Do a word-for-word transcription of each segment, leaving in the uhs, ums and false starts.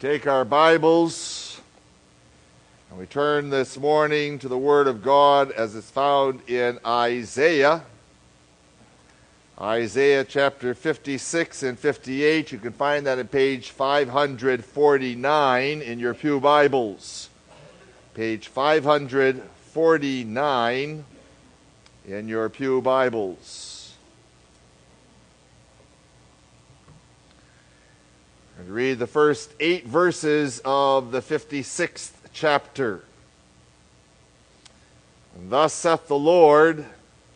Take our Bibles and we turn this morning to the Word of God as it's found in Isaiah. Isaiah chapter fifty-six and fifty-eight. You can find that at page five forty-nine in your pew Bibles. Page five forty-nine in your pew Bibles. And read the first eight verses of the fifty-sixth chapter. And thus saith the Lord,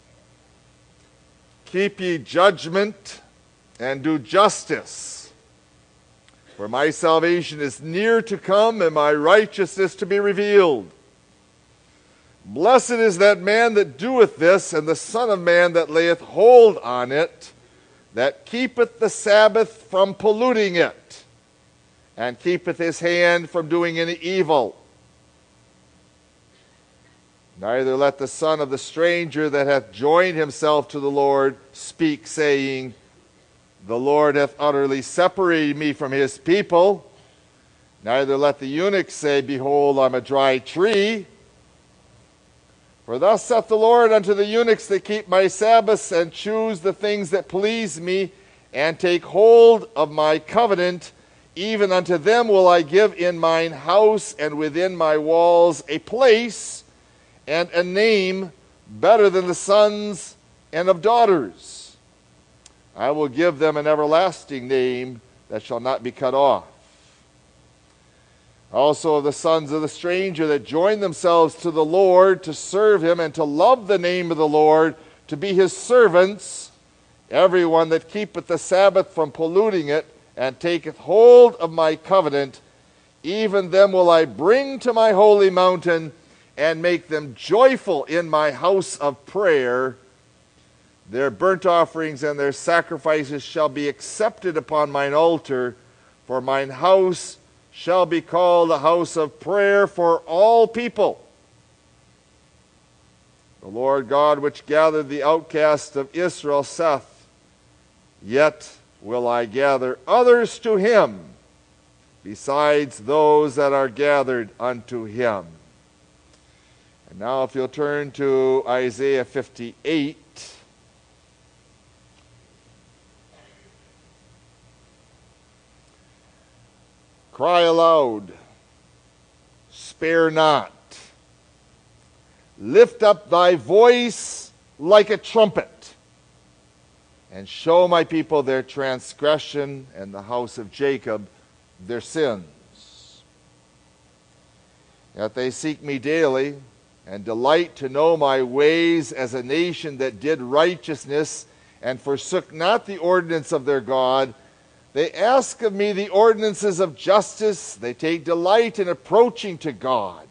keep ye judgment and do justice, for my salvation is near to come, and my righteousness to be revealed. Blessed is that man that doeth this, and the Son of Man that layeth hold on it, that keepeth the Sabbath from polluting it, and keepeth his hand from doing any evil. Neither let the son of the stranger that hath joined himself to the Lord speak, saying, the Lord hath utterly separated me from his people. Neither let the eunuch say, behold, I'm a dry tree. For thus saith the Lord unto the eunuchs that keep my Sabbaths, and choose the things that please me, and take hold of my covenant, even unto them will I give in mine house and within my walls a place and a name better than the sons and of daughters. I will give them an everlasting name that shall not be cut off. Also of the sons of the stranger that join themselves to the Lord to serve him and to love the name of the Lord, to be his servants, everyone that keepeth the Sabbath from polluting it, and taketh hold of my covenant, even them will I bring to my holy mountain, and make them joyful in my house of prayer. Their burnt offerings and their sacrifices shall be accepted upon mine altar, for mine house shall be called a house of prayer for all people. The Lord God which gathered the outcast of Israel saith, yet will I gather others to him, besides those that are gathered unto him. And now if you'll turn to Isaiah fifty-eight. Cry aloud, spare not. Lift up thy voice like a trumpet, and show my people their transgression, and the house of Jacob their sins. Yet they seek me daily, and delight to know my ways, as a nation that did righteousness, and forsook not the ordinance of their God. They ask of me the ordinances of justice. They take delight in approaching to God.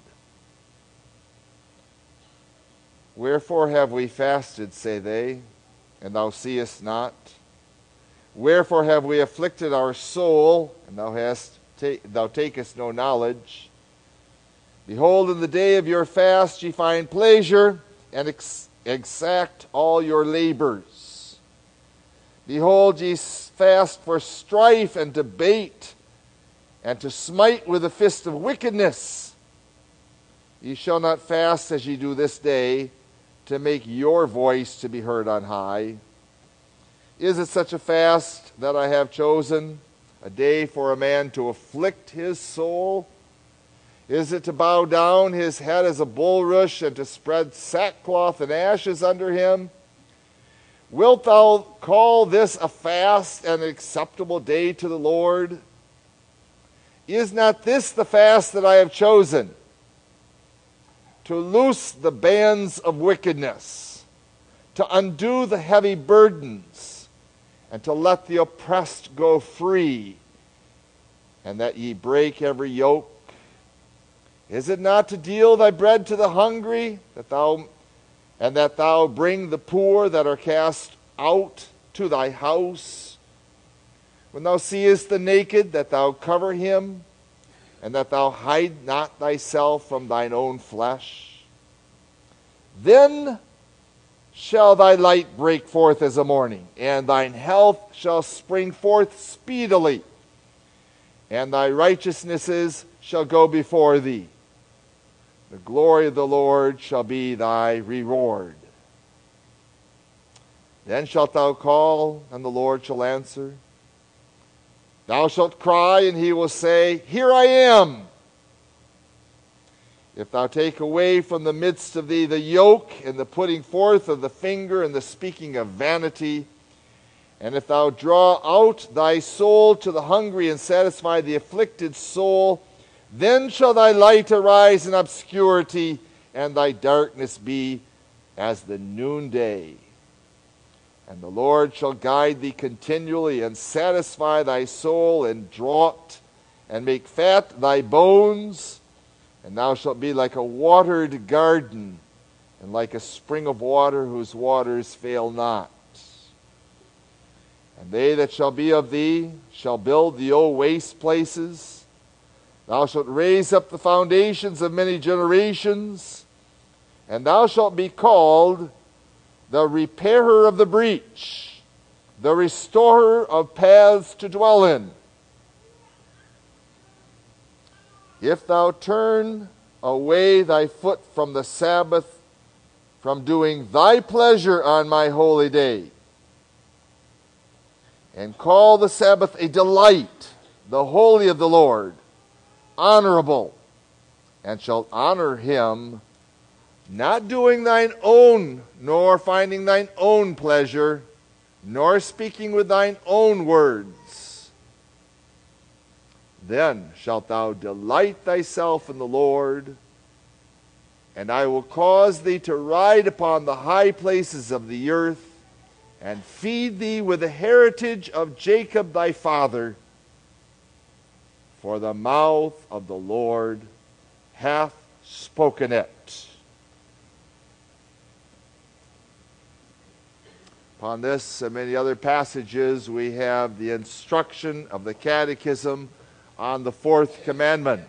Wherefore have we fasted, say they, and thou seest not? Wherefore have we afflicted our soul, and thou hast ta- thou takest no knowledge? Behold, in the day of your fast ye find pleasure, and ex- exact all your labors. Behold, ye fast for strife and debate, and to smite with the fist of wickedness. Ye shall not fast as ye do this day, to make your voice to be heard on high. Is it such a fast that I have chosen, a day for a man to afflict his soul? Is it to bow down his head as a bulrush, and to spread sackcloth and ashes under him? Wilt thou call this a fast and an acceptable day to the Lord? Is not this the fast that I have chosen? To loose the bands of wickedness, to undo the heavy burdens, and to let the oppressed go free, and that ye break every yoke? Is it not to deal thy bread to the hungry, that thou and that thou bring the poor that are cast out to thy house? When thou seest the naked, that thou cover him, and that thou hide not thyself from thine own flesh? Then shall thy light break forth as a morning, and thine health shall spring forth speedily. and thy righteousnesses shall go before thee. The glory of the Lord shall be thy reward. Then shalt thou call, and the Lord shall answer. Thou shalt cry, and he will say, Here I am. If thou take away from the midst of thee the yoke, and the putting forth of the finger, and the speaking of vanity, and if thou draw out thy soul to the hungry, and satisfy the afflicted soul, then shall thy light arise in obscurity, and thy darkness be as the noonday. And the Lord shall guide thee continually, and satisfy thy soul in drought, and make fat thy bones. And thou shalt be like a watered garden, and like a spring of water whose waters fail not. And they that shall be of thee shall build the old waste places. Thou shalt raise up the foundations of many generations, and thou shalt be called the repairer of the breach, the restorer of paths to dwell in. If thou turn away thy foot from the Sabbath, from doing thy pleasure on my holy day, and call the Sabbath a delight, the holy of the Lord, honorable, and shalt honor him, not doing thine own, nor finding thine own pleasure, nor speaking with thine own words, then shalt thou delight thyself in the Lord, and I will cause thee to ride upon the high places of the earth, and feed thee with the heritage of Jacob thy father. For the mouth of the Lord hath spoken it. Upon this and many other passages, we have the instruction of the Catechism on the fourth commandment.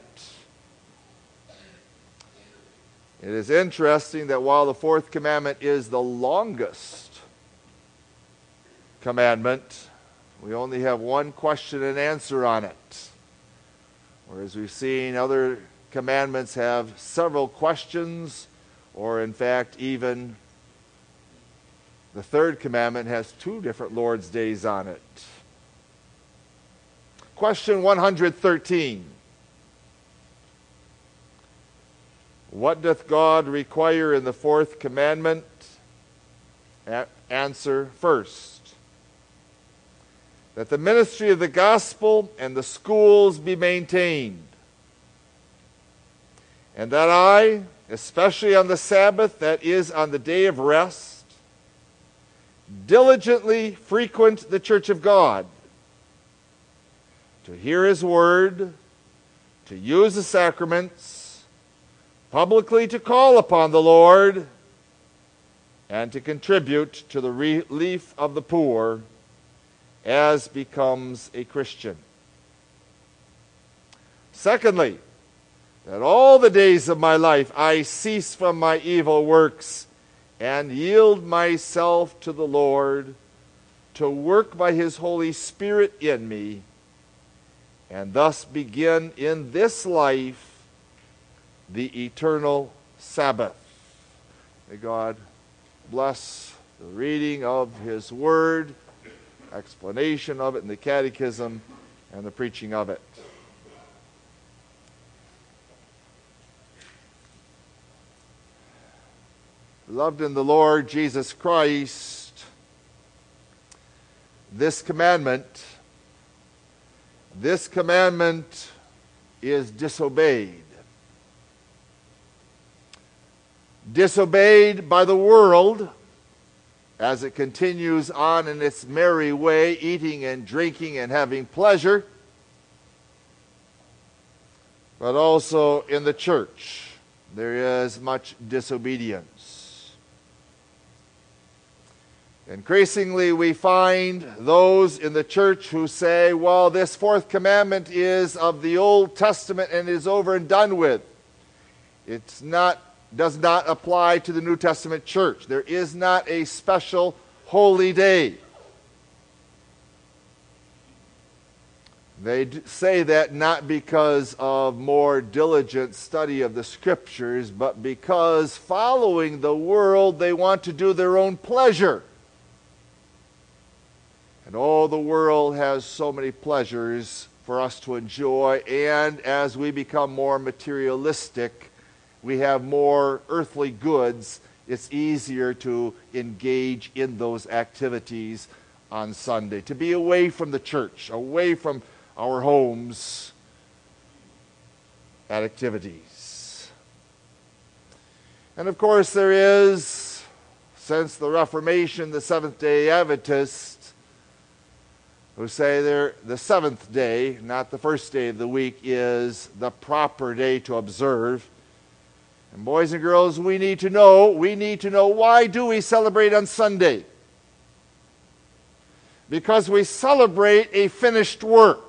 It is interesting that while the fourth commandment is the longest commandment, we only have one question and answer on it. Whereas we've seen other commandments have several questions, or in fact even the third commandment has two different Lord's days on it. Question one hundred thirteen. What doth God require in the fourth commandment? A- answer first, that the ministry of the gospel and the schools be maintained, and that I, especially on the Sabbath, that is on the day of rest, diligently frequent the church of God, to hear his word, to use the sacraments, publicly to call upon the Lord, and to contribute to the relief of the poor as becomes a Christian. Secondly, that all the days of my life I cease from my evil works and yield myself to the Lord to work by his Holy Spirit in me, and thus begin in this life the eternal Sabbath. May God bless the reading of his word, explanation of it in the Catechism, and the preaching of it. Beloved in the Lord Jesus Christ, this commandment, this commandment is disobeyed. Disobeyed by the world as it continues on in its merry way, eating and drinking and having pleasure, but also in the church there is much disobedience. Increasingly we find those in the church who say, well, this fourth commandment is of the Old Testament and is over and done with. It's not does not apply to the New Testament church. There is not a special holy day. They d- say that not because of more diligent study of the Scriptures, but because following the world, they want to do their own pleasure. And oh, the world has so many pleasures for us to enjoy, and as we become more materialistic, we have more earthly goods, it's easier to engage in those activities on Sunday, to be away from the church, away from our homes at activities. And of course there is, since the Reformation, the Seventh-day Adventists who say they're the seventh day, not the first day of the week, is the proper day to observe. And boys and girls, we need to know, we need to know, why do we celebrate on Sunday? Because we celebrate a finished work.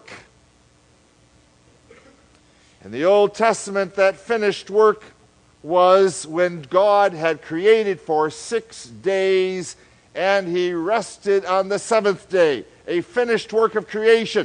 In the Old Testament, that finished work was when God had created for six days and he rested on the seventh day. A finished work of creation.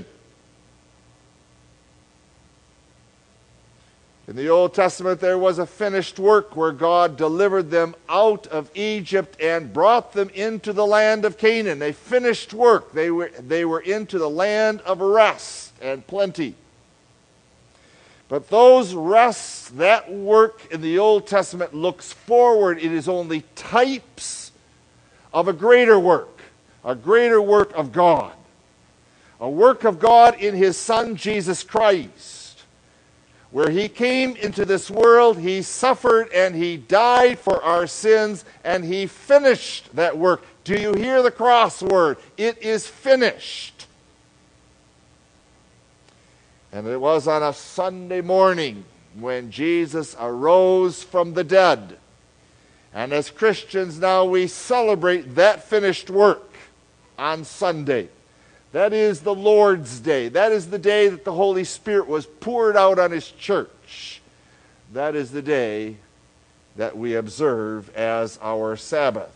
In the Old Testament, there was a finished work where God delivered them out of Egypt and brought them into the land of Canaan. A finished work. They were, they were into the land of rest and plenty. But those rests, that work in the Old Testament looks forward. It is only types of a greater work. A greater work of God. A work of God in His Son, Jesus Christ. Where He came into this world, He suffered and He died for our sins, and He finished that work. Do you hear the crossword? It is finished. And it was on a Sunday morning when Jesus arose from the dead. And as Christians now we celebrate that finished work on Sunday. That is the Lord's Day. That is the day that the Holy Spirit was poured out on His church. That is the day that we observe as our Sabbath.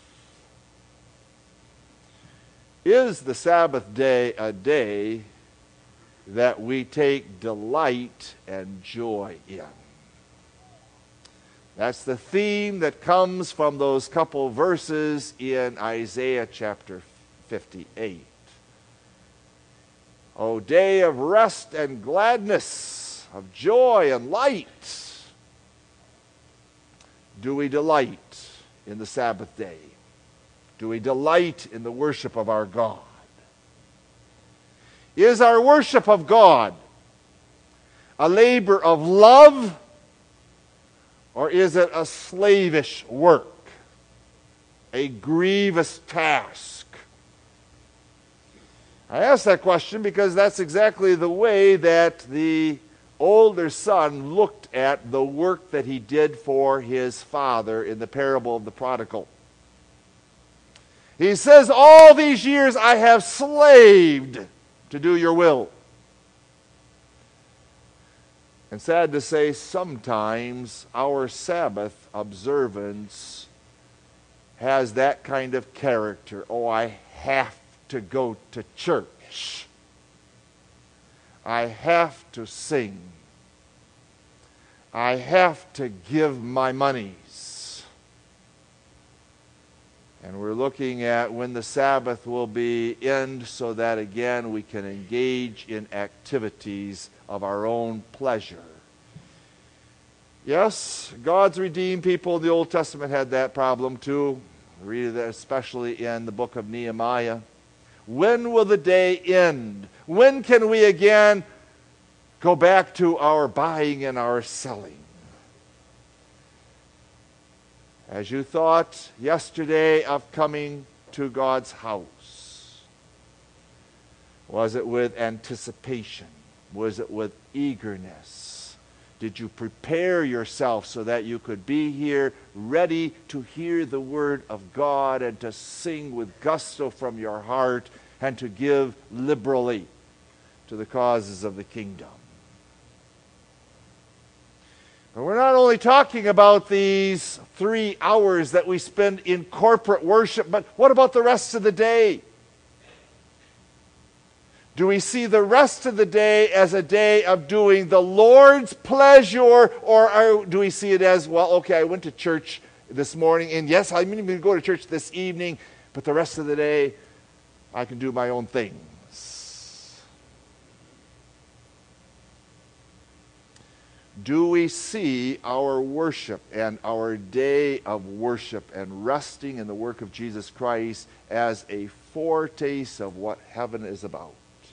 Is the Sabbath day a day that we take delight and joy in? That's the theme that comes from those couple verses in Isaiah chapter fifty-eight. O day of rest and gladness, of joy and light. Do we delight in the Sabbath day? Do we delight in the worship of our God? Is our worship of God a labor of love, or is it a slavish work, a grievous task? I ask that question because that's exactly the way that the older son looked at the work that he did for his father in the parable of the prodigal. He says, all these years I have slaved to do your will. And sad to say, sometimes our Sabbath observance has that kind of character. Oh, I have to go to church. I have to sing. I have to give my monies. And we're looking at when the Sabbath will be end so that again we can engage in activities of our own pleasure. Yes, God's redeemed people in the Old Testament had that problem too. Read that especially in the book of Nehemiah. When will the day end? When can we again go back to our buying and our selling? As you thought yesterday of coming to God's house, was it with anticipation? Was it with eagerness? Did you prepare yourself so that you could be here ready to hear the word of God and to sing with gusto from your heart and to give liberally to the causes of the kingdom? But we're not only talking about these three hours that we spend in corporate worship, but what about the rest of the day? Do we see the rest of the day as a day of doing the Lord's pleasure, or are, do we see it as, well, okay, I went to church this morning, and yes, I'm even going to go to church this evening, but the rest of the day, I can do my own things. Do we see our worship and our day of worship and resting in the work of Jesus Christ as a foretaste of what heaven is about?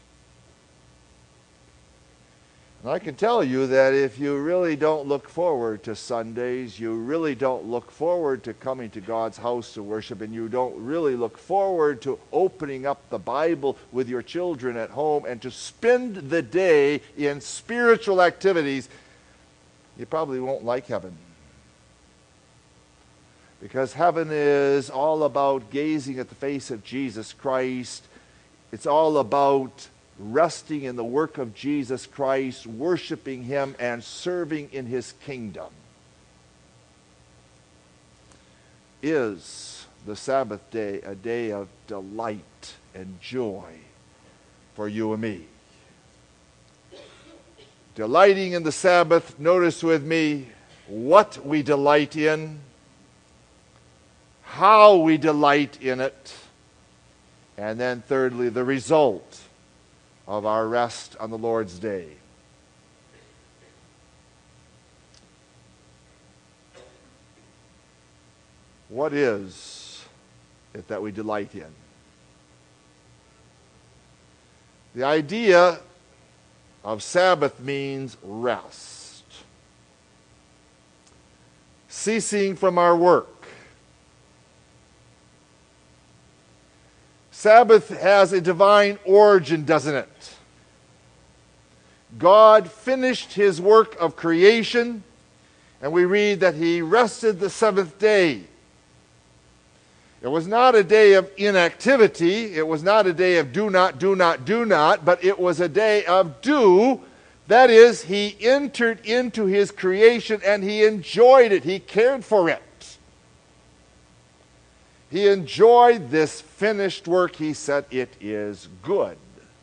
And I can tell you that if you really don't look forward to Sundays, you really don't look forward to coming to God's house to worship, and you don't really look forward to opening up the Bible with your children at home and to spend the day in spiritual activities, you probably won't like heaven. Because heaven is all about gazing at the face of Jesus Christ. It's all about resting in the work of Jesus Christ, worshiping Him, and serving in His kingdom. Is the Sabbath day a day of delight and joy for you and me? Delighting in the Sabbath, notice with me what we delight in, how we delight in it, and then thirdly, the result of our rest on the Lord's day. What is it that we delight in? The idea of Sabbath means rest. Ceasing from our work. Sabbath has a divine origin, doesn't it? God finished His work of creation, and we read that He rested the seventh day. It was not a day of inactivity. It was not a day of do not, do not, do not, but it was a day of do. That is, He entered into His creation and He enjoyed it. He cared for it. He enjoyed this finished work. He said, it is good.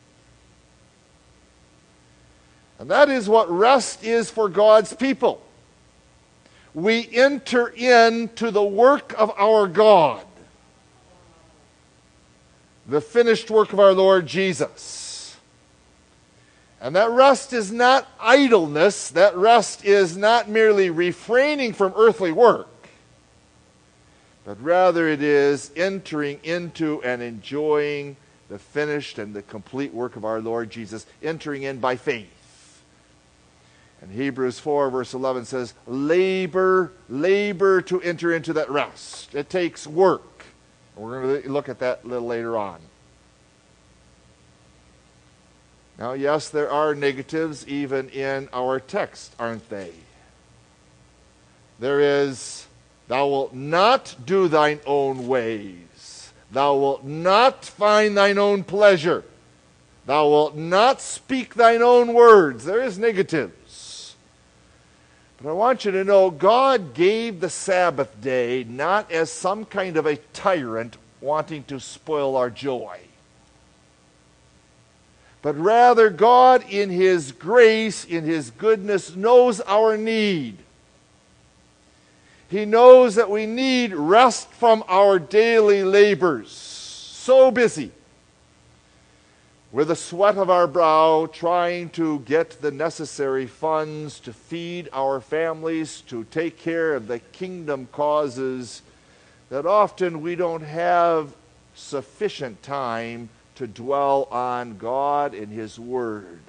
And that is what rest is for God's people. We enter into the work of our God, the finished work of our Lord Jesus. And that rest is not idleness. That rest is not merely refraining from earthly work, but rather it is entering into and enjoying the finished and the complete work of our Lord Jesus, entering in by faith. And Hebrews four verse eleven says, labor, labor to enter into that rest. It takes work. We're going to look at that a little later on. Now, yes, there are negatives even in our text, aren't they? There is, thou wilt not do thine own ways. Thou wilt not find thine own pleasure. Thou wilt not speak thine own words. There is negatives. But I want you to know, God gave the Sabbath day not as some kind of a tyrant wanting to spoil our joy, but rather God in His grace, in His goodness, knows our need. He knows that we need rest from our daily labors. So busy with the sweat of our brow, trying to get the necessary funds to feed our families, to take care of the kingdom causes, that often we don't have sufficient time to dwell on God and His Word.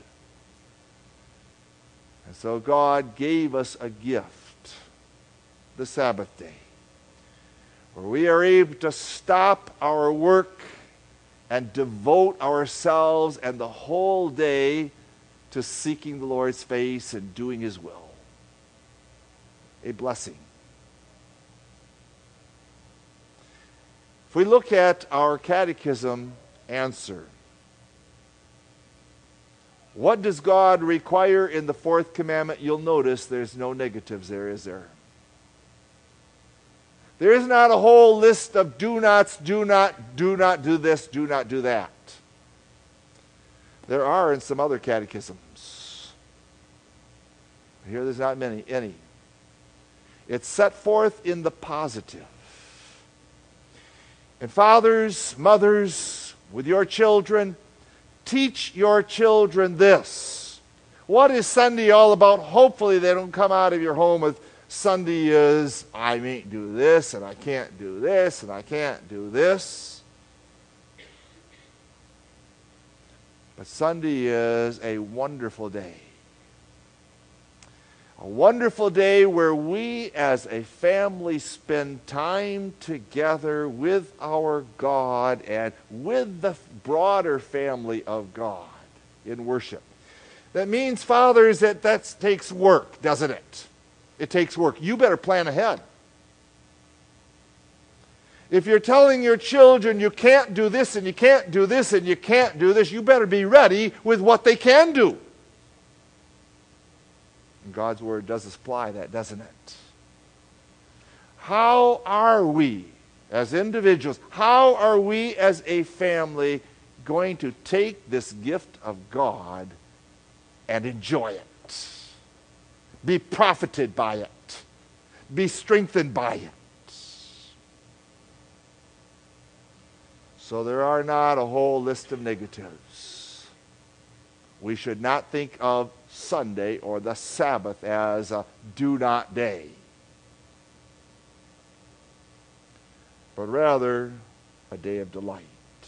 And so God gave us a gift, the Sabbath day, where we are able to stop our work and devote ourselves and the whole day to seeking the Lord's face and doing His will. A blessing. If we look at our catechism answer, what does God require in the fourth commandment? You'll notice there's no negatives there, is there? There is not a whole list of do nots, do not, do not do this, do not do that. There are in some other catechisms. Here there's not many, any. It's set forth in the positive. And fathers, mothers, with your children, teach your children this. What is Sunday all about? Hopefully they don't come out of your home with Sunday is, I may do this, and I can't do this, and I can't do this. But Sunday is a wonderful day. A wonderful day where we as a family spend time together with our God and with the broader family of God in worship. That means, fathers, that that takes work, doesn't it? It takes work. You better plan ahead. If you're telling your children you can't do this and you can't do this and you can't do this, you better be ready with what they can do. And God's Word does apply that, doesn't it? How are we as individuals, how are we as a family going to take this gift of God and enjoy it? Be profited by it. Be strengthened by it. So there are not a whole list of negatives. We should not think of Sunday or the Sabbath as a do not day, but rather a day of delight.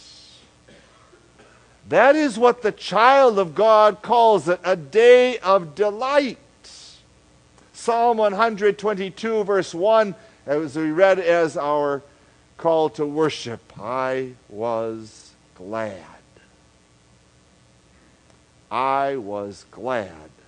That is what the child of God calls it, a day of delight. Psalm one hundred twenty-two, verse one, as we read as our call to worship, I was glad. I was glad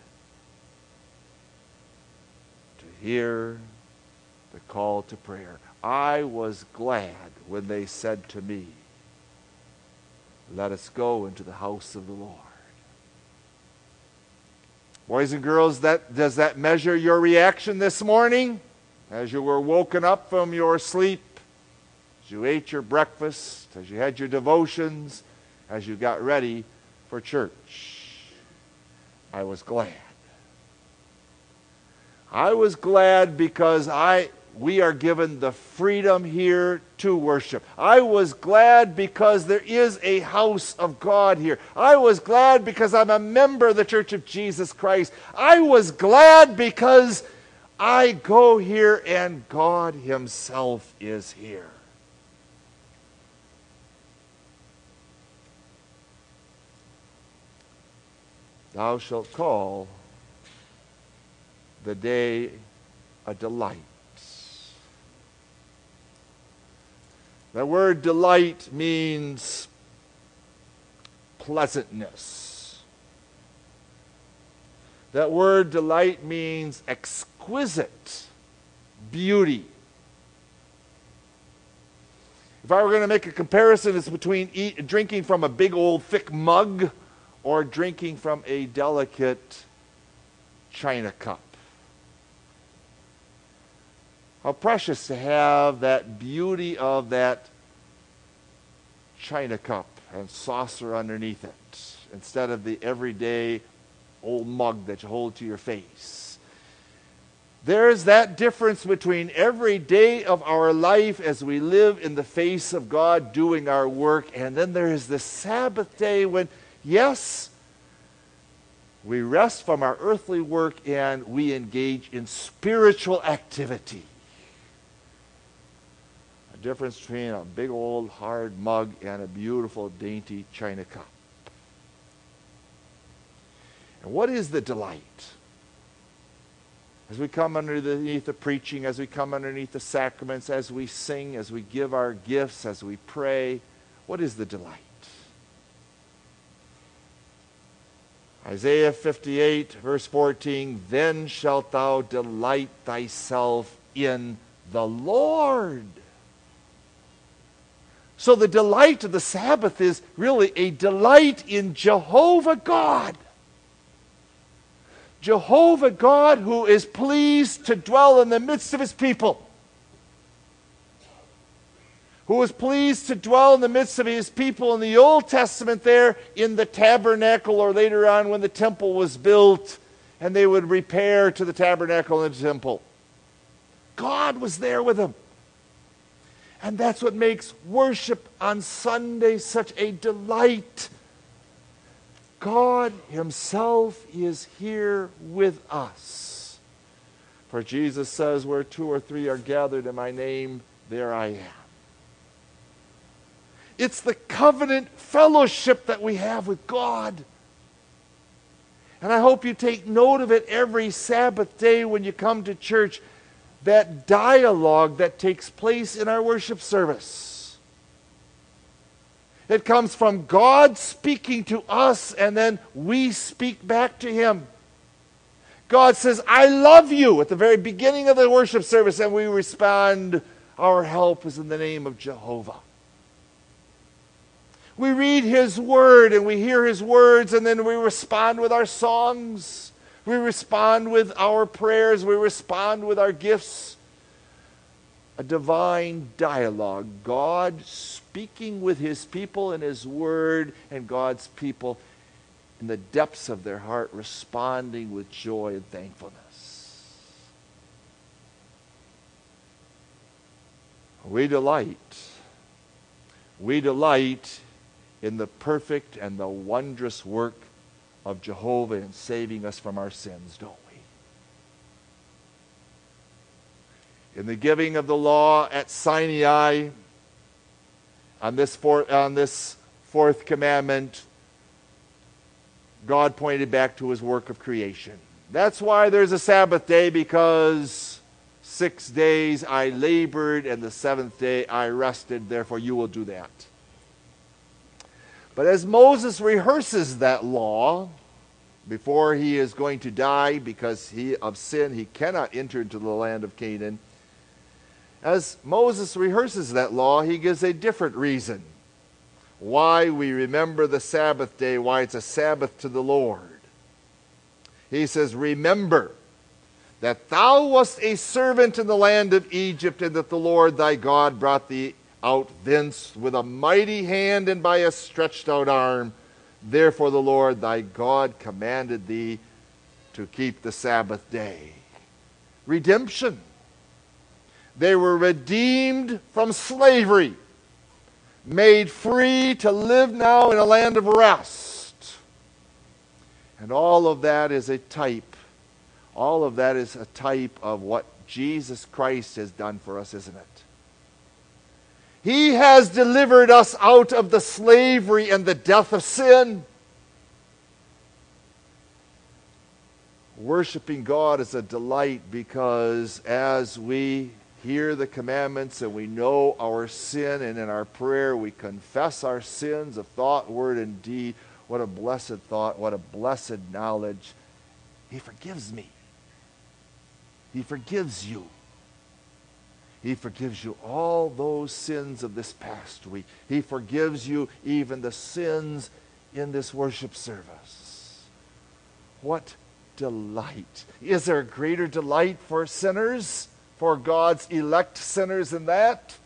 to hear the call to prayer. I was glad when they said to me, let us go into the house of the Lord. Boys and girls, that, does that measure your reaction this morning as you were woken up from your sleep, as you ate your breakfast, as you had your devotions, as you got ready for church? I was glad. I was glad because I we are given the freedom here to worship. I was glad because there is a house of God here. I was glad because I'm a member of the Church of Jesus Christ. I was glad because I go here and God Himself is here. Thou shalt call the day a delight. The word delight means pleasantness. That word delight means exquisite beauty. If I were going to make a comparison, it's between eat, drinking from a big old thick mug or drinking from a delicate china cup. How precious to have that beauty of that china cup and saucer underneath it, instead of the everyday old mug that you hold to your face. There's that difference between every day of our life as we live in the face of God doing our work, and then there is the Sabbath day when, yes, we rest from our earthly work and we engage in spiritual activity. A difference between a big old hard mug and a beautiful dainty china cup. And what is the delight? As we come underneath the preaching, as we come underneath the sacraments, as we sing, as we give our gifts, as we pray, what is the delight? Isaiah fifty-eight, verse fourteen, then shalt thou delight thyself in the Lord. So the delight of the Sabbath is really a delight in Jehovah God. Jehovah God, who is pleased to dwell in the midst of His people. who was pleased to dwell in the midst of his people in the Old Testament there in the tabernacle, or later on when the temple was built and they would repair to the tabernacle and the temple. God was there with them. And that's what makes worship on Sunday such a delight. God himself is here with us. For Jesus says, where two or three are gathered in my name, there I am. It's the covenant fellowship that we have with God. And I hope you take note of it every Sabbath day when you come to church, that dialogue that takes place in our worship service. It comes from God speaking to us, and then we speak back to him. God says, I love you, at the very beginning of the worship service, and we respond, our help is in the name of Jehovah. We read his word and we hear his words, and then we respond with our songs. We respond with our prayers. We respond with our gifts. A divine dialogue. God speaking with his people in his word, and God's people in the depths of their heart responding with joy and thankfulness. We delight. We delight in the perfect and the wondrous work of Jehovah in saving us from our sins, don't we? In the giving of the law at Sinai, on this, four, on this fourth commandment, God pointed back to his work of creation. That's why there's a Sabbath day, because six days I labored and the seventh day I rested, therefore you will do that. But as Moses rehearses that law, before he is going to die because he of sin, he cannot enter into the land of Canaan. As Moses rehearses that law, he gives a different reason why we remember the Sabbath day, why it's a Sabbath to the Lord. He says, remember that thou wast a servant in the land of Egypt, and that the Lord thy God brought thee out thence with a mighty hand and by a stretched out arm. Therefore the Lord thy God commanded thee to keep the Sabbath day. Redemption. They were redeemed from slavery, made free to live now in a land of rest. And all of that is a type, all of that is a type of what Jesus Christ has done for us, isn't it? He has delivered us out of the slavery and the death of sin. Worshiping God is a delight, because as we hear the commandments and we know our sin, and in our prayer we confess our sins of thought, word, and deed, what a blessed thought, what a blessed knowledge. He forgives me. He forgives you. He forgives you all those sins of this past week. He forgives you even the sins in this worship service. What delight. Is there a greater delight for sinners, for God's elect sinners, than that?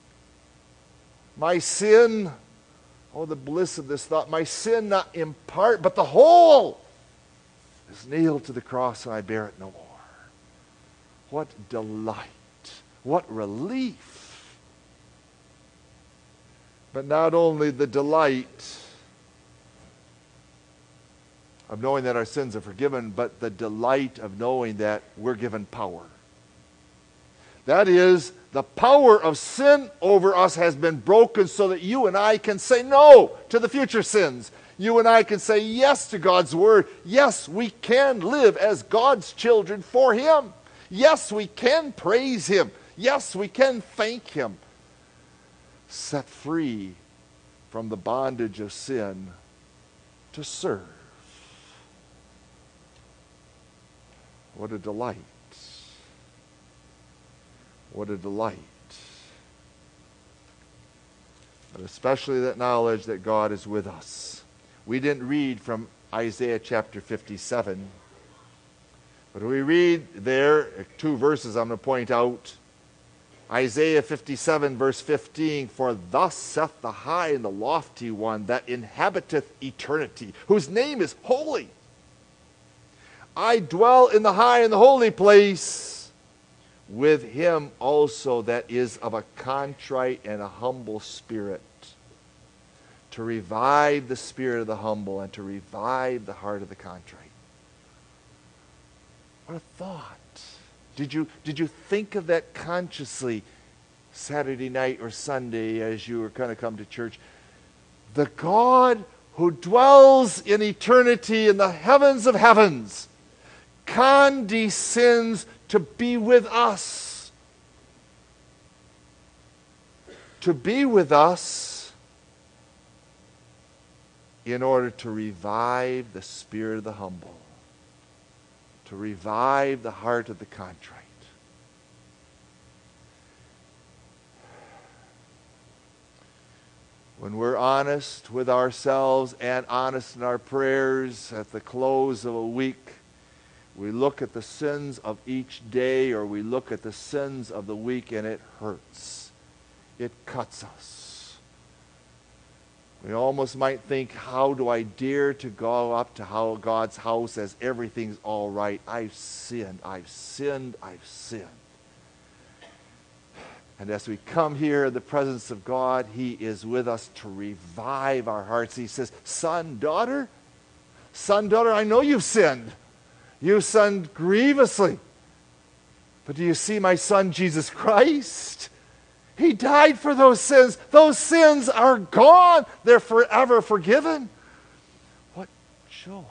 My sin, oh, the bliss of this thought, my sin not in part, but the whole is nailed to the cross, and I bear it no more. What delight. What relief. But not only the delight of knowing that our sins are forgiven, but the delight of knowing that we're given power. That is, the power of sin over us has been broken so that you and I can say no to the future sins. You and I can say yes to God's word. Yes, we can live as God's children for him. Yes, we can praise him. Yes, we can thank him. Set free from the bondage of sin to serve. What a delight. What a delight. But especially that knowledge that God is with us. We didn't read from Isaiah chapter fifty-seven. But we read there, two verses I'm going to point out. Isaiah fifty-seven, verse fifteen, for thus saith the high and the lofty one that inhabiteth eternity, whose name is holy. I dwell in the high and the holy place with him also that is of a contrite and a humble spirit, to revive the spirit of the humble and to revive the heart of the contrite. What a thought. Did you, did you think of that consciously Saturday night or Sunday as you were going to come to church? The God who dwells in eternity in the heavens of heavens condescends to be with us. To be with us in order to revive the spirit of the humble, to revive the heart of the contrite. When we're honest with ourselves and honest in our prayers at the close of a week, we look at the sins of each day or we look at the sins of the week and it hurts. It cuts us. We almost might think, how do I dare to go up to how God's house as everything's all right? I've sinned, I've sinned, I've sinned. And as we come here in the presence of God, he is with us to revive our hearts. He says, son, daughter, son, daughter, I know you've sinned. You've sinned grievously. But do you see my son, Jesus Christ? He died for those sins. Those sins are gone. They're forever forgiven. What joy.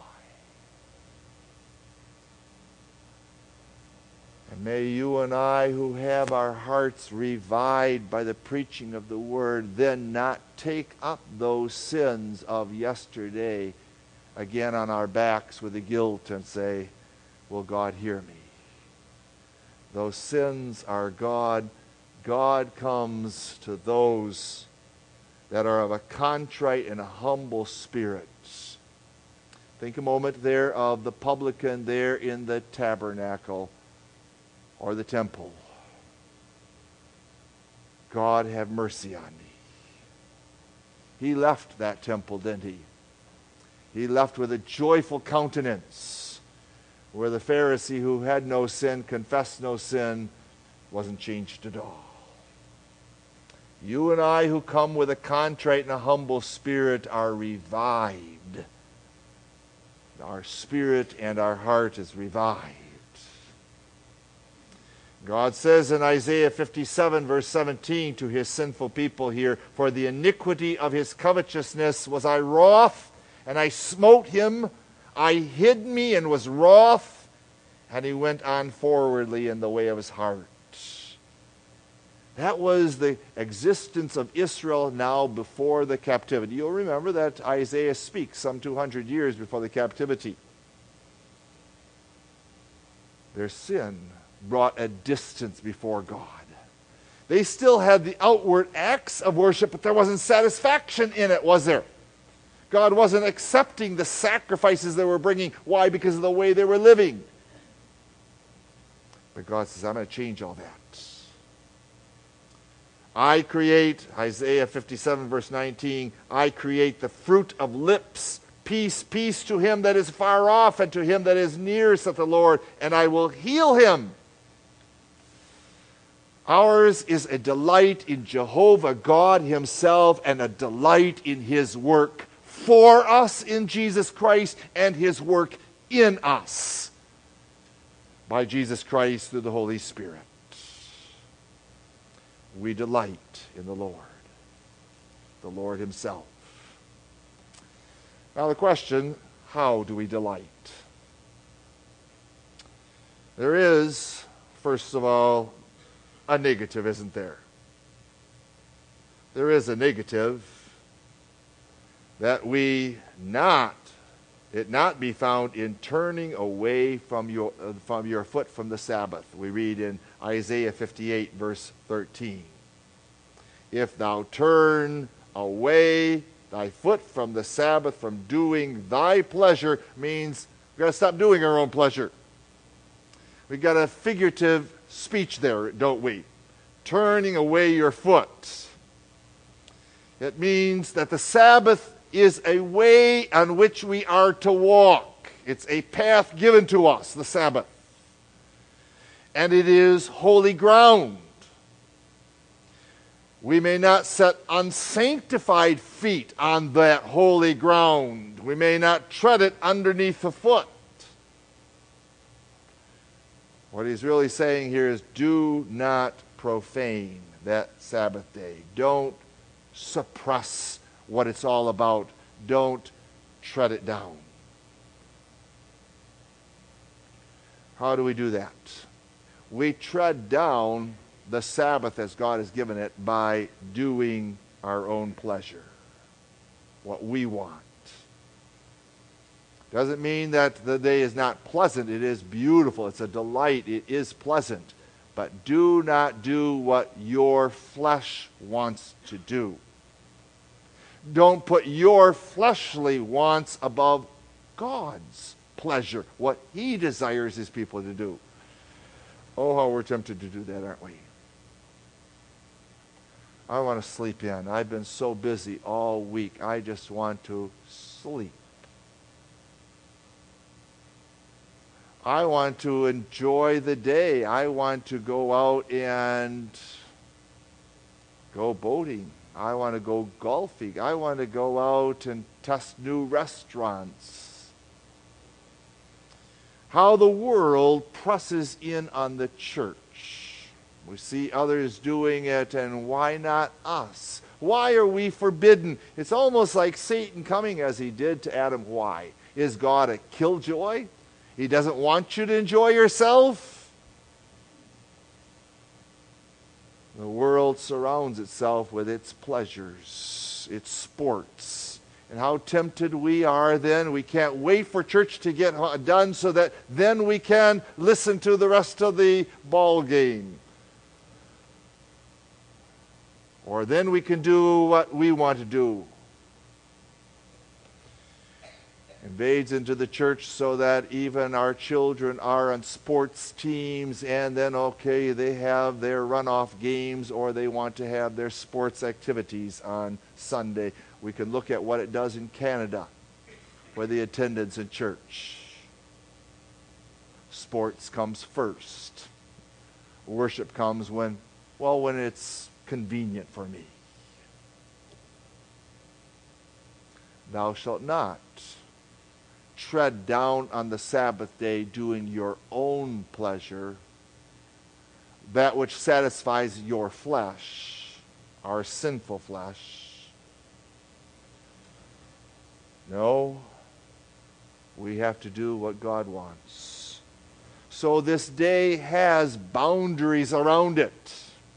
And may you and I, who have our hearts revived by the preaching of the Word, then not take up those sins of yesterday again on our backs with the guilt and say, will God hear me? Those sins are God. God comes to those that are of a contrite and a humble spirit. Think a moment there of the publican there in the tabernacle or the temple. God, have mercy on me. He left that temple, didn't he? He left with a joyful countenance, where the Pharisee who had no sin, confessed no sin, wasn't changed at all. You and I who come with a contrite and a humble spirit are revived. Our spirit and our heart is revived. God says in Isaiah fifty-seven, verse seventeen, to his sinful people here, for the iniquity of his covetousness was I wroth, and I smote him. I hid me and was wroth, and he went on forwardly in the way of his heart. That was the existence of Israel now before the captivity. You'll remember that Isaiah speaks some two hundred years before the captivity. Their sin brought a distance before God. They still had the outward acts of worship, but there wasn't satisfaction in it, was there? God wasn't accepting the sacrifices they were bringing. Why? Because of the way they were living. But God says, I'm going to change all that. I create, Isaiah fifty-seven, verse nineteen, I create the fruit of lips. Peace, peace to him that is far off and to him that is near, saith the Lord, and I will heal him. Ours is a delight in Jehovah God himself and a delight in his work for us in Jesus Christ and his work in us by Jesus Christ through the Holy Spirit. We delight in the Lord, the Lord himself. Now the question, how do we delight? There is, first of all, a negative, isn't there? There is a negative that we not, it not be found in turning away from your, uh, from your foot from the Sabbath. We read in Isaiah fifty-eight, verse thirteen. If thou turn away thy foot from the Sabbath, from doing thy pleasure, means we've got to stop doing our own pleasure. We've got a figurative speech there, don't we? turning away your foot. It means that the Sabbath is a way on which we are to walk. It's a path given to us, the Sabbath. And it is holy ground. We may not set unsanctified feet on that holy ground. We may not tread it underneath the foot. What he's really saying here is, do not profane that Sabbath day. Don't suppress what it's all about. Don't tread it down. How do we do that? We tread down the Sabbath as God has given it by doing our own pleasure, what we want. Doesn't mean that the day is not pleasant. It is beautiful. It's a delight. It is pleasant. But do not do what your flesh wants to do. Don't put your fleshly wants above God's pleasure, what He desires His people to do. Oh, how we're tempted to do that, aren't we? I want to sleep in. I've been so busy all week. I just want to sleep. I want to enjoy the day. I want to go out and go boating. I want to go golfing. I want to go out and test new restaurants. How the world presses in on the church. We see others doing it, and why not us? Why are we forbidden? It's almost like Satan coming as he did to Adam. Why? Is God a killjoy? He doesn't want you to enjoy yourself? The world surrounds itself with its pleasures, its sports. And how tempted we are then. We can't wait for church to get done so that then we can listen to the rest of the ball game. Or then we can do what we want to do. Invades into the church so that even our children are on sports teams, and then, okay, they have their runoff games, or they want to have their sports activities on Sunday. We can look at what it does in Canada for the attendance in church. Sports comes first. Worship comes when, well, when it's convenient for me. Thou shalt not tread down on the Sabbath day doing your own pleasure, that which satisfies your flesh, our sinful flesh. No, we have to do what God wants. So this day has boundaries around it.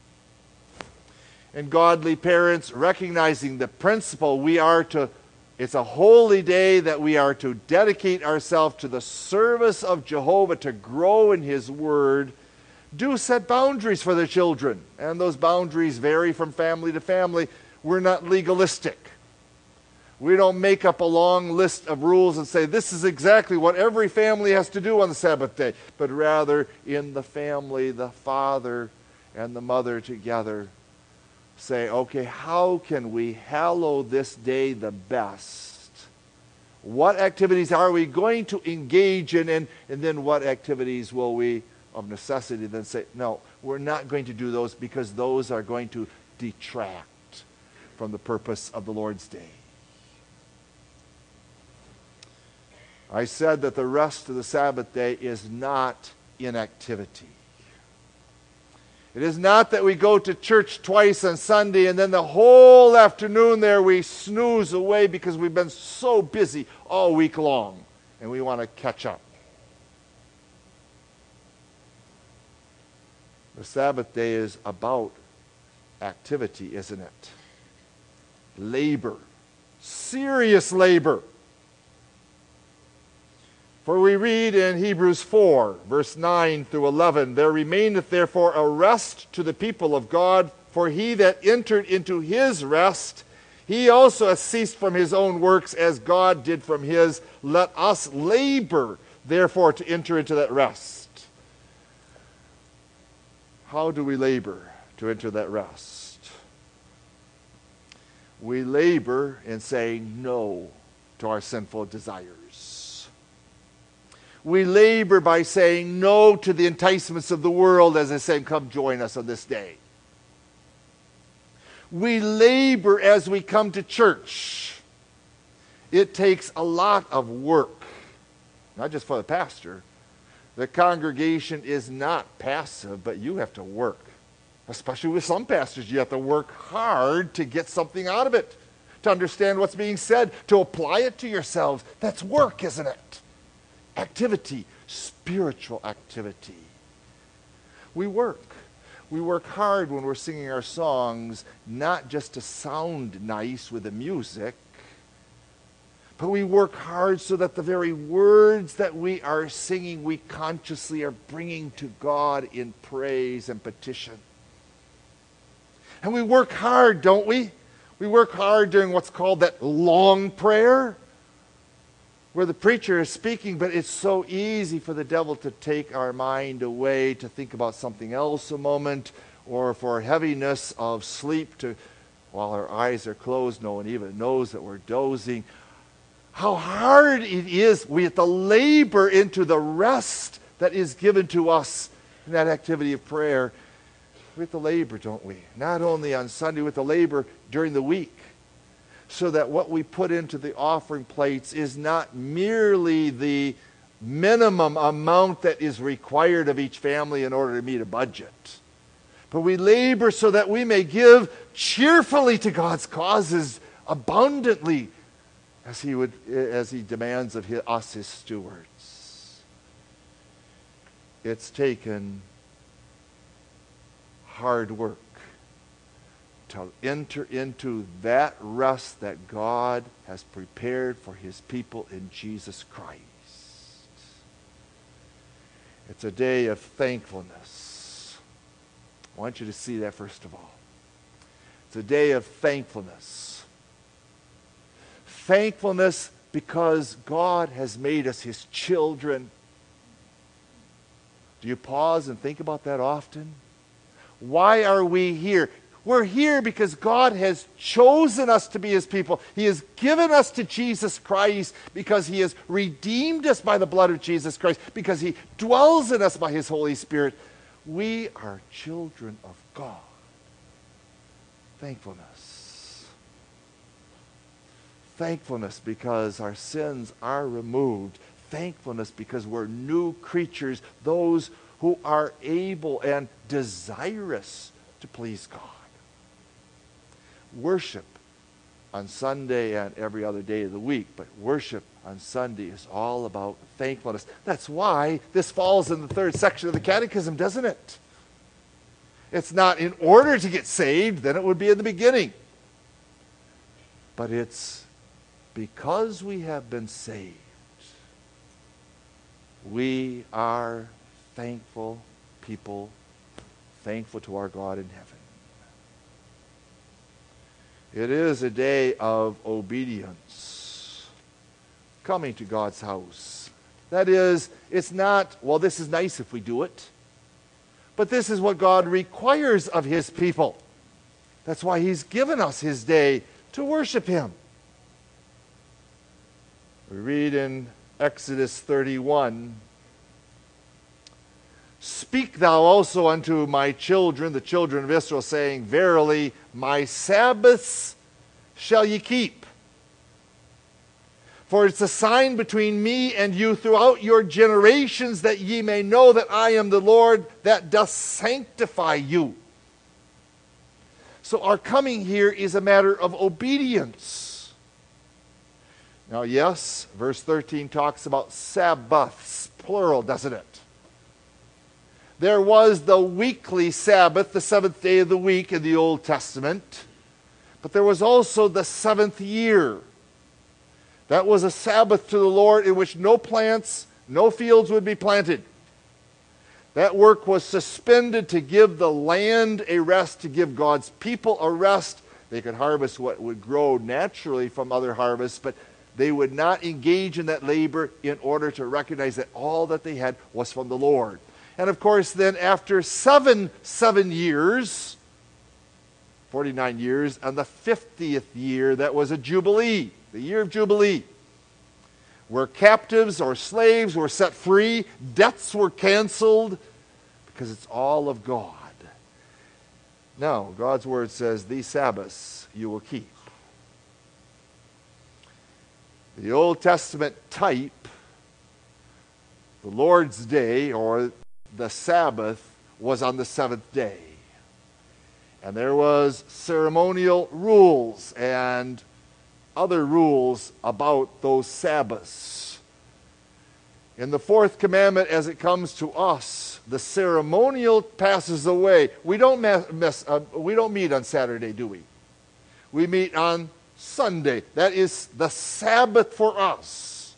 And godly parents, recognizing the principle, we are to It's a holy day that we are to dedicate ourselves to the service of Jehovah, to grow in His Word. Do set boundaries for the children. And those boundaries vary from family to family. We're not legalistic. We don't make up a long list of rules and say, this is exactly what every family has to do on the Sabbath day. But rather, in the family, the father and the mother together say, okay, how can we hallow this day the best? What activities are we going to engage in? And, and then what activities will we, of necessity, then say, no, we're not going to do those because those are going to detract from the purpose of the Lord's day. I said that the rest of the Sabbath day is not inactivity. It is not that we go to church twice on Sunday and then the whole afternoon there we snooze away because we've been so busy all week long and we want to catch up. The Sabbath day is about activity, isn't it? Labor. Serious labor. For we read in Hebrews four, verse nine through eleven, there remaineth therefore a rest to the people of God, for he that entered into his rest, he also has ceased from his own works as God did from his. Let us labor, therefore, to enter into that rest. How do we labor? to enter that rest. We labor in saying no to our sinful desires. We labor by saying no to the enticements of the world as they say, come join us on this day. We labor as we come to church. It takes a lot of work, not just for the pastor. The congregation is not passive, but you have to work. Especially with some pastors, you have to work hard to get something out of it, to understand what's being said, to apply it to yourselves. That's work, isn't it? Activity, spiritual activity. We work. We work hard when we're singing our songs, not just to sound nice with the music, but we work hard so that the very words that we are singing, we consciously are bringing to God in praise and petition. And we work hard, don't we? We work hard during what's called that long prayer, where the preacher is speaking, but it's so easy for the devil to take our mind away, to think about something else a moment, or for heaviness of sleep to, while our eyes are closed, no one even knows that we're dozing. How hard it is. We have to labor into the rest that is given to us in that activity of prayer. We have to labor, don't we? Not only on Sunday, we have to labor during the week, so that what we put into the offering plates is not merely the minimum amount that is required of each family in order to meet a budget. But we labor so that we may give cheerfully to God's causes abundantly, as he would, as he demands of his, us, his stewards. It's taken hard work to enter into that rest that God has prepared for his people in Jesus Christ. It's a day of thankfulness. I want you to see that first of all. It's a day of thankfulness. Thankfulness because God has made us his children. Do you pause and think about that often? Why are we here? We're here because God has chosen us to be his people. He has given us to Jesus Christ because he has redeemed us by the blood of Jesus Christ, because he dwells in us by his Holy Spirit. We are children of God. Thankfulness. Thankfulness because our sins are removed. Thankfulness because we're new creatures, those who are able and desirous to please God. Worship on Sunday and every other day of the week, but worship on Sunday is all about thankfulness. That's why this falls in the third section of the Catechism, doesn't it? It's not in order to get saved, then it would be in the beginning. But it's because we have been saved, we are thankful people, thankful to our God in heaven. It is a day of obedience, coming to God's house. That is, it's not, well, this is nice if we do it, but this is what God requires of his people. That's why he's given us his day to worship him. We read in Exodus thirty-one, "Speak thou also unto my children, the children of Israel, saying, Verily, my Sabbaths shall ye keep. For it's a sign between me and you throughout your generations, that ye may know that I am the Lord that doth sanctify you." So our coming here is a matter of obedience. Now, yes, verse thirteen talks about Sabbaths, plural, doesn't it? There was the weekly Sabbath, the seventh day of the week in the Old Testament. But there was also the seventh year. That was a Sabbath to the Lord in which no plants, no fields would be planted. That work was suspended to give the land a rest, to give God's people a rest. They could harvest what would grow naturally from other harvests, but they would not engage in that labor in order to recognize that all that they had was from the Lord. And of course, then after seven, seven years, forty-nine years, and the fiftieth year that was a Jubilee, the year of Jubilee, where captives or slaves were set free, debts were canceled, because it's all of God. Now, God's word says, these Sabbaths you will keep. The Old Testament type, the Lord's Day, or the Sabbath, was on the seventh day. And there was ceremonial rules and other rules about those Sabbaths. In the fourth commandment, as it comes to us, the ceremonial passes away. We don't mess, uh, we don't meet on Saturday, do we? We meet on Sunday. That is the Sabbath for us.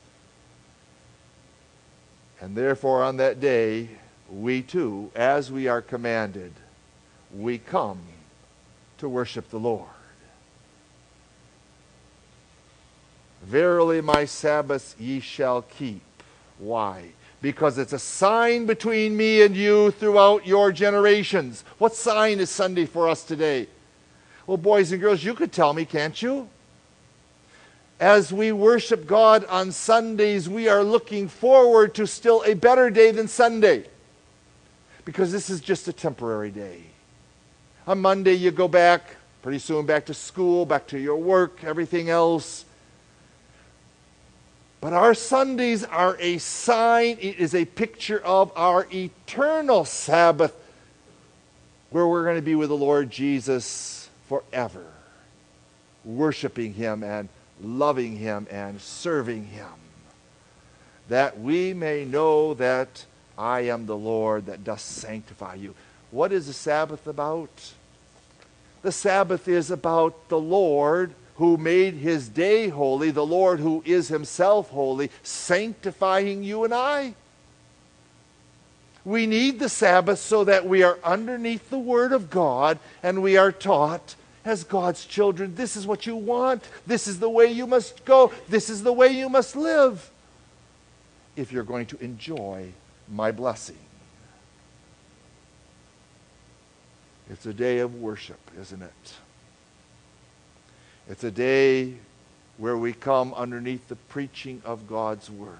And therefore, on that day, we too, as we are commanded, we come to worship the Lord. Verily my Sabbaths ye shall keep. Why? Because it's a sign between me and you throughout your generations. What sign is Sunday for us today? Well, boys and girls, you could tell me, can't you? As we worship God on Sundays, we are looking forward to still a better day than Sunday. Because this is just a temporary day. On Monday, you go back, pretty soon back to school, back to your work, everything else. But our Sundays are a sign, it is a picture of our eternal Sabbath, where we're going to be with the Lord Jesus forever, worshiping Him and loving Him and serving Him, that we may know that I am the Lord that doth sanctify you. What is the Sabbath about? The Sabbath is about the Lord who made His day holy, the Lord who is Himself holy, sanctifying you and I. We need the Sabbath so that we are underneath the Word of God and we are taught as God's children, this is what you want, this is the way you must go, this is the way you must live if you're going to enjoy my blessing. It's a day of worship, isn't it? It's a day where we come underneath the preaching of God's Word.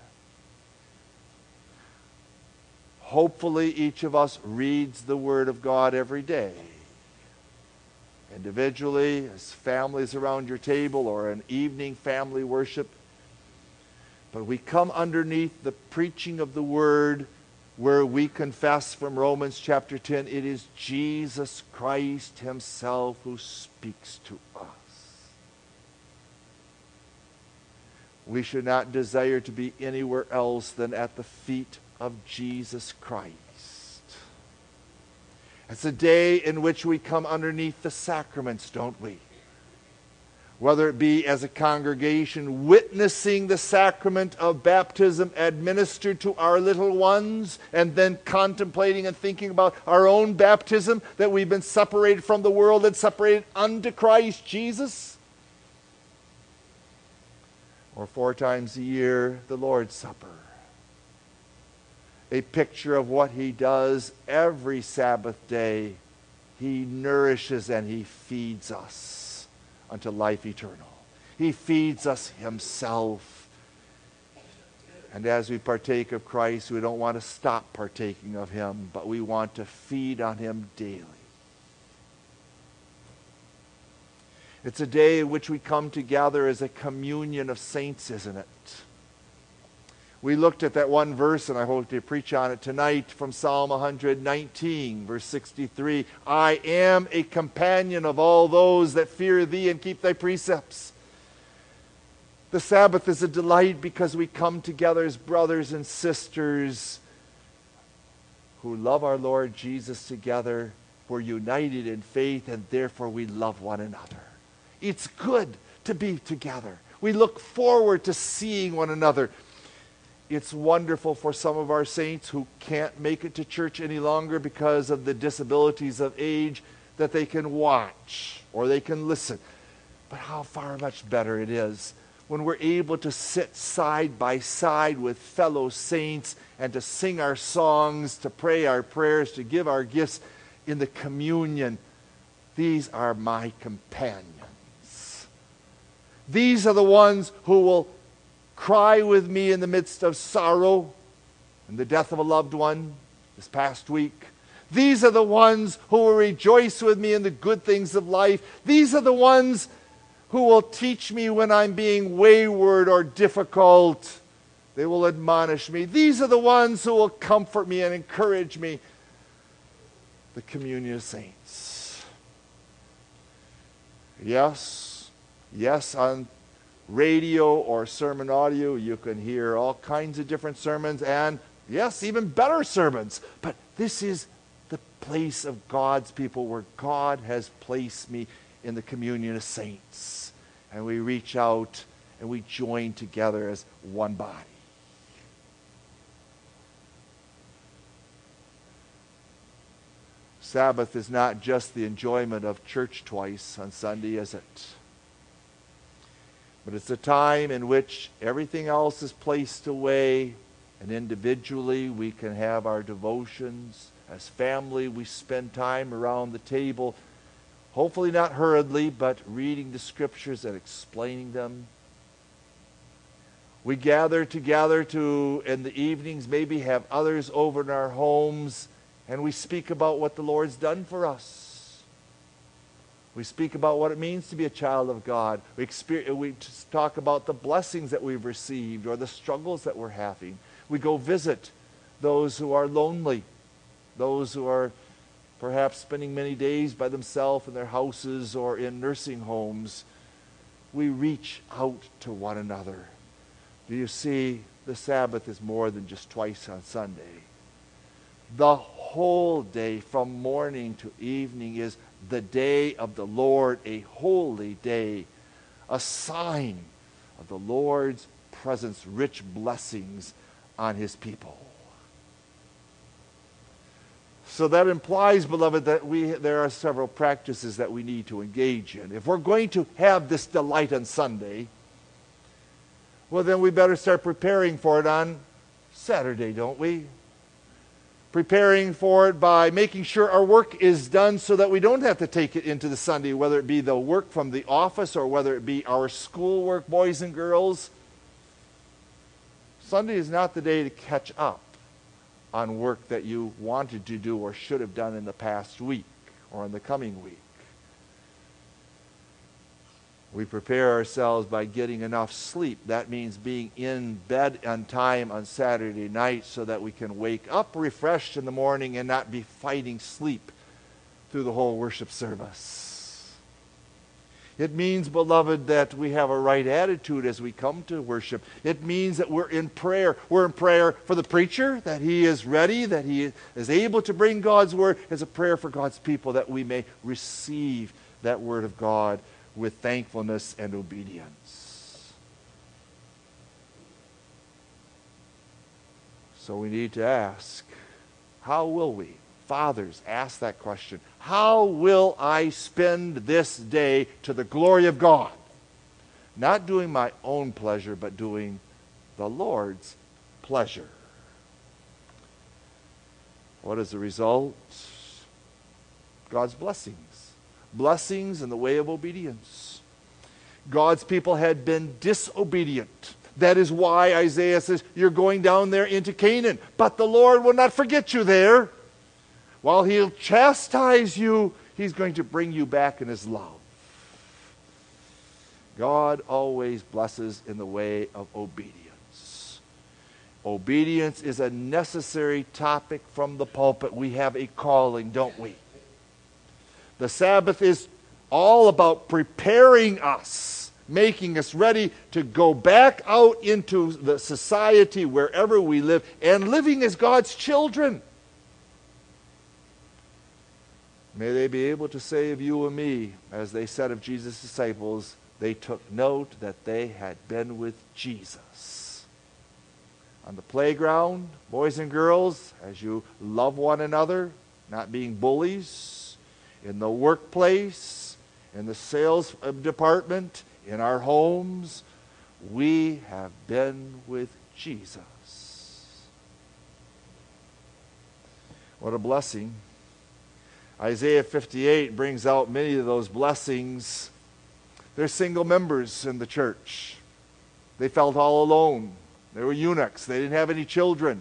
Hopefully each of us reads the Word of God every day. Individually, as families around your table, or an evening family worship. But we come underneath the preaching of the Word, where we confess from Romans chapter ten, it is Jesus Christ Himself who speaks to us. We should not desire to be anywhere else than at the feet of Jesus Christ. It's a day in which we come underneath the sacraments, don't we? Whether it be as a congregation witnessing the sacrament of baptism administered to our little ones, and then contemplating and thinking about our own baptism, that we've been separated from the world and separated unto Christ Jesus. Or four times a year, the Lord's Supper. A picture of what He does every Sabbath day. He nourishes and He feeds us unto life eternal. He feeds us Himself. And as we partake of Christ, we don't want to stop partaking of Him, but we want to feed on Him daily. It's a day in which we come together as a communion of saints, isn't it? We looked at that one verse, and I hope to preach on it tonight, from Psalm one nineteen, verse sixty-three. I am a companion of all those that fear Thee and keep Thy precepts. The Sabbath is a delight because we come together as brothers and sisters who love our Lord Jesus together. We're united in faith, and therefore we love one another. It's good to be together. We look forward to seeing one another. It's wonderful for some of our saints who can't make it to church any longer because of the disabilities of age, that they can watch or they can listen. But how far much better it is when we're able to sit side by side with fellow saints and to sing our songs, to pray our prayers, to give our gifts in the communion These are my companions. These are the ones who will cry with me in the midst of sorrow and the death of a loved one this past week. These are the ones who will rejoice with me in the good things of life. These are the ones who will teach me when I'm being wayward or difficult. They will admonish me. These are the ones who will comfort me and encourage me. The communion of saints. Yes, yes, on radio or sermon audio, you can hear all kinds of different sermons, and yes, even better sermons. But this is the place of God's people where God has placed me in the communion of saints. And we reach out and we join together as one body. Sabbath is not just the enjoyment of church twice on Sunday, is it? But it's a time in which everything else is placed away, and individually we can have our devotions. As family, we spend time around the table, hopefully not hurriedly, but reading the scriptures and explaining them. We gather together to, in the evenings, maybe have others over in our homes, and we speak about what the Lord's done for us. We speak about what it means to be a child of God. We, experience, we talk about the blessings that we've received or the struggles that we're having. We go visit those who are lonely, those who are perhaps spending many days by themselves in their houses or in nursing homes. We reach out to one another. Do you see, the Sabbath is more than just twice on Sunday. The whole day, from morning to evening, is the day of the Lord, a holy day, a sign of the Lord's presence, rich blessings on his people. So that implies, beloved, that we there are several practices that we need to engage in. If we're going to have this delight on Sunday, well, then we better start preparing for it on Saturday, don't we? Preparing for it by making sure our work is done so that we don't have to take it into the Sunday, whether it be the work from the office or whether it be our schoolwork, boys and girls. Sunday is not the day to catch up on work that you wanted to do or should have done in the past week or in the coming week. We prepare ourselves by getting enough sleep. That means being in bed on time on Saturday night so that we can wake up refreshed in the morning and not be fighting sleep through the whole worship service. It means, beloved, that we have a right attitude as we come to worship. It means that we're in prayer. We're in prayer for the preacher, that he is ready, that he is able to bring God's word, as a prayer for God's people, that we may receive that word of God with thankfulness and obedience. So we need to ask, how will we? Fathers, ask that question. How will I spend this day to the glory of God? Not doing my own pleasure, but doing the Lord's pleasure. What is the result? God's blessings. Blessings in the way of obedience. God's people had been disobedient. That is why Isaiah says, you're going down there into Canaan, but the Lord will not forget you there. While he'll chastise you, he's going to bring you back in his love. God always blesses in the way of obedience. Obedience is a necessary topic from the pulpit. We have a calling, don't we? The Sabbath is all about preparing us, making us ready to go back out into the society wherever we live and living as God's children. May they be able to say of you and me, as they said of Jesus' disciples, they took note that they had been with Jesus. On the playground, boys and girls, as you love one another, not being bullies, in the workplace, in the sales department, in our homes, we have been with Jesus. What a blessing. Isaiah fifty-eight brings out many of those blessings. They're single members in the church. They felt all alone. They were eunuchs. They didn't have any children.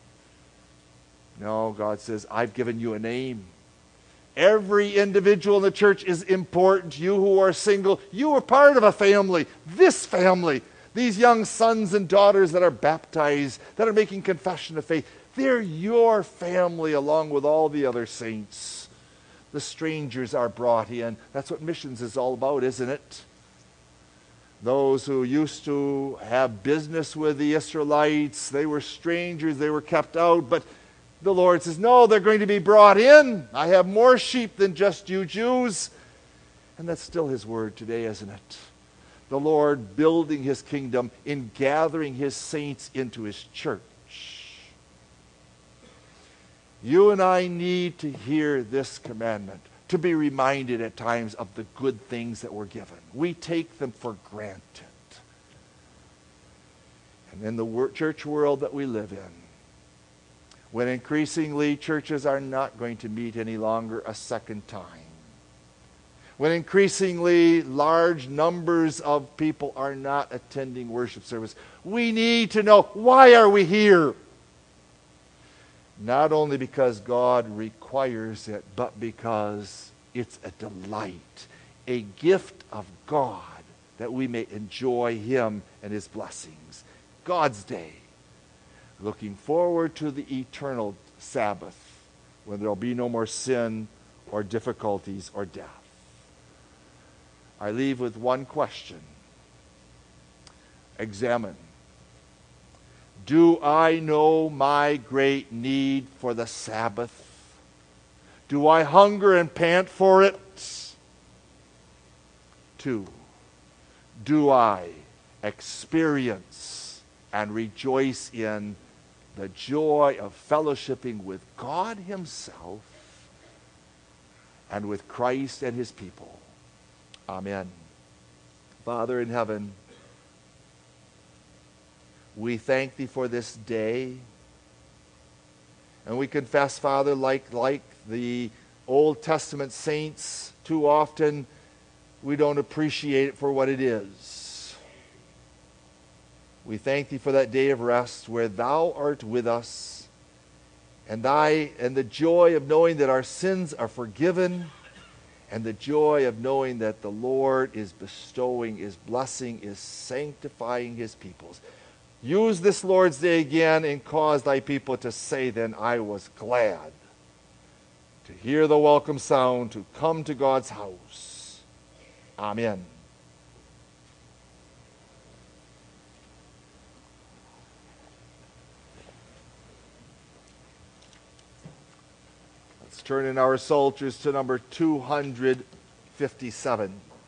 No, God says, I've given you a name. Every individual in the church is important. You who are single, you are part of a family. This family, these young sons and daughters that are baptized, that are making confession of faith, they're your family along with all the other saints. The strangers are brought in. That's what missions is all about, isn't it? Those who used to have business with the Israelites, they were strangers, they were kept out, but the Lord says, no, they're going to be brought in. I have more sheep than just you Jews. And that's still his word today, isn't it? The Lord building his kingdom in gathering his saints into his church. You and I need to hear this commandment, to be reminded at times of the good things that we're given. We take them for granted. And in the church world that we live in, when increasingly churches are not going to meet any longer a second time, when increasingly large numbers of people are not attending worship service, we need to know, why are we here? Not only because God requires it, but because it's a delight, a gift of God, that we may enjoy him and his blessings. God's day. Looking forward to the eternal Sabbath, when there will be no more sin or difficulties or death. I leave with one question. Examine. Do I know my great need for the Sabbath? Do I hunger and pant for it? Two, do I experience and rejoice in the joy of fellowshipping with God himself and with Christ and his people? Amen. Father in heaven, we thank thee for this day. And we confess, Father, like, like the Old Testament saints, too often we don't appreciate it for what it is. We thank thee for that day of rest where thou art with us, and thy and the joy of knowing that our sins are forgiven, and the joy of knowing that the Lord is bestowing, is blessing, is sanctifying his peoples. Use this Lord's Day again and cause thy people to say then, I was glad to hear the welcome sound, to come to God's house. Amen. Let's turn in our Psalters to number two hundred fifty-seven.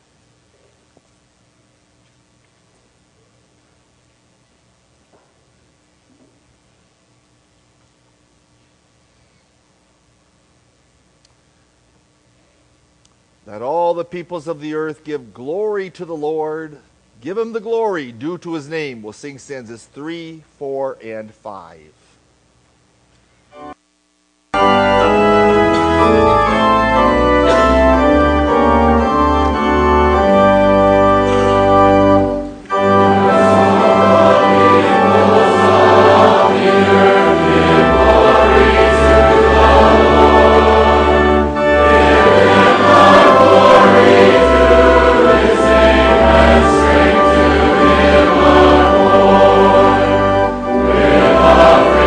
That all the peoples of the earth give glory to the Lord. Give him the glory due to his name. We'll sing stanzas three, four, and five. Our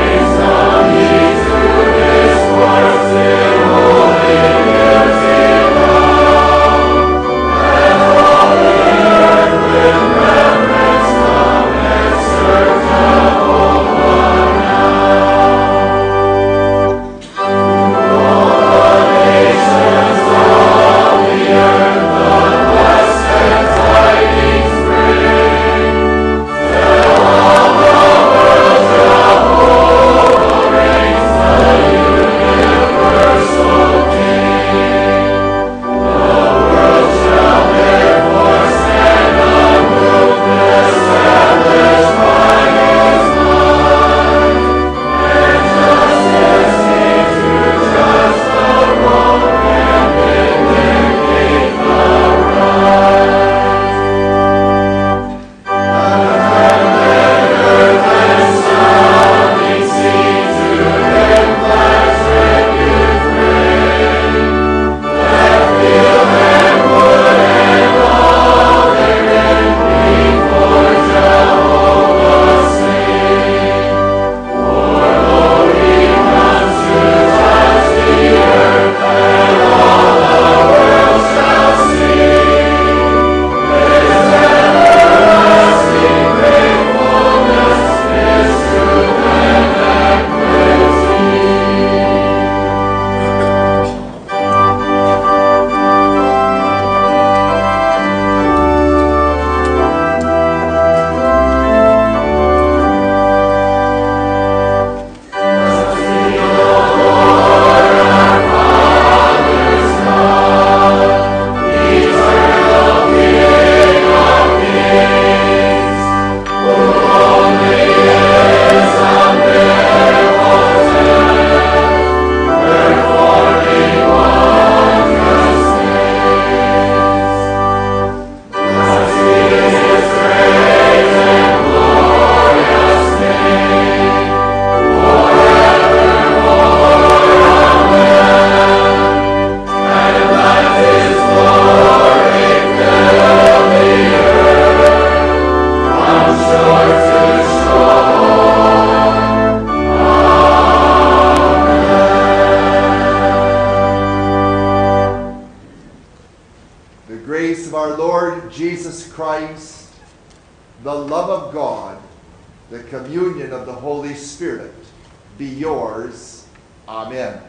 Christ, the love of God, the communion of the Holy Spirit be yours. Amen.